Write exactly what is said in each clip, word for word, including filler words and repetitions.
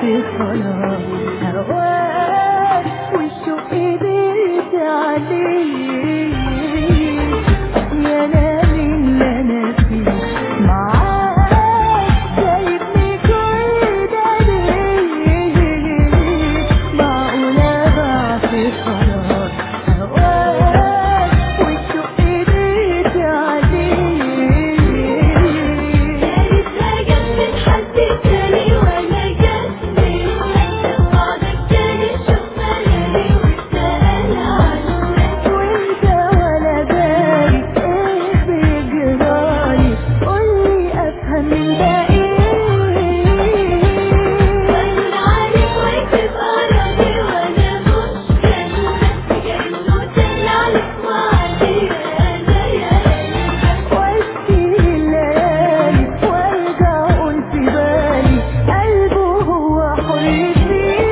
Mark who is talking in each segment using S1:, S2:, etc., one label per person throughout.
S1: في خلاص هواك والشوق قدرت عليه يا لالي اللي انا فيه معاك سايبني كل ده ليه معقولة ضاع في خلاص هواك والشوق قدرت عليه يا ريتها جت من حد تاني ولا جاتني بعدك تاني شفنا ليالي واتسأل عنك وانت ولا بالي ايه بيجرالي قولي افهم من ده ايه وانا عليك وتبقى راضي وانا مش جنبك كأنه طلع لك وعدي انا يا قلبك واشكي الليالي وارجع اقول في بالي قلبه هو حر فيه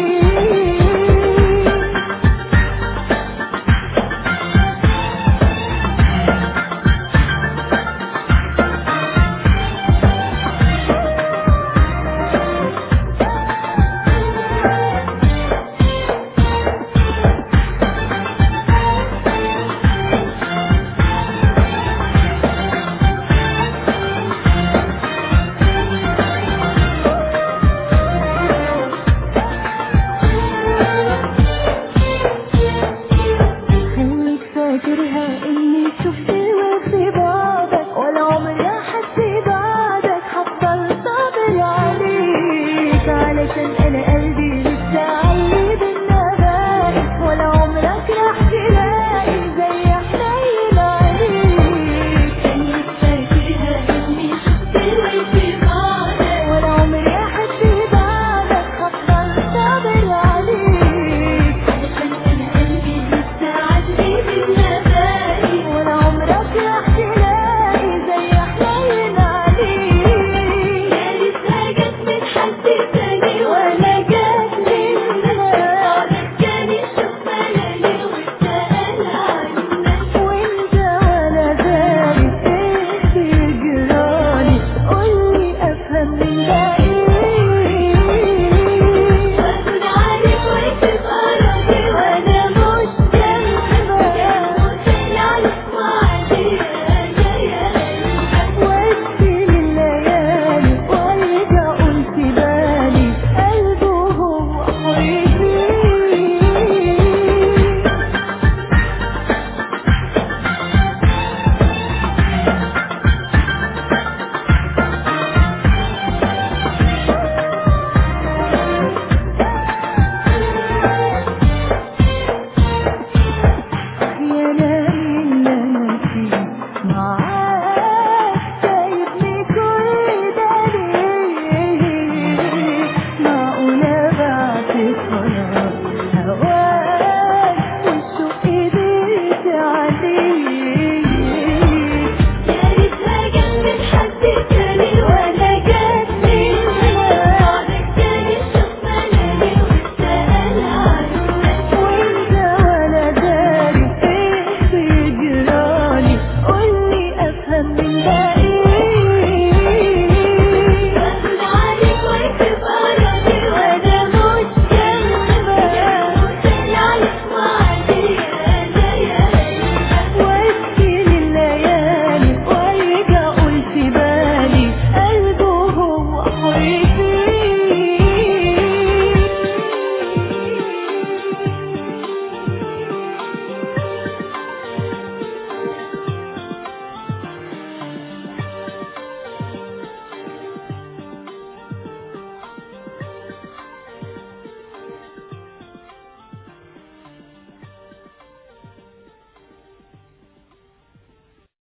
S1: خليك فاكرها اني شفت وفي بعضك ولا عمري احس بعدك هفضل صابر عليك علشان انا قلبي لسه عايب النبات ولا عمرك راح تلاقي زي حنين عليك خليك فاكرها اني شفت وفي بعضك ولا عمري احس بعدك هفضل صابر عليك علشان انا قلبي لسه عايب النبات ولا عمرك راح تلاقي زي حنين عليك يا ريتها جت من حد تاني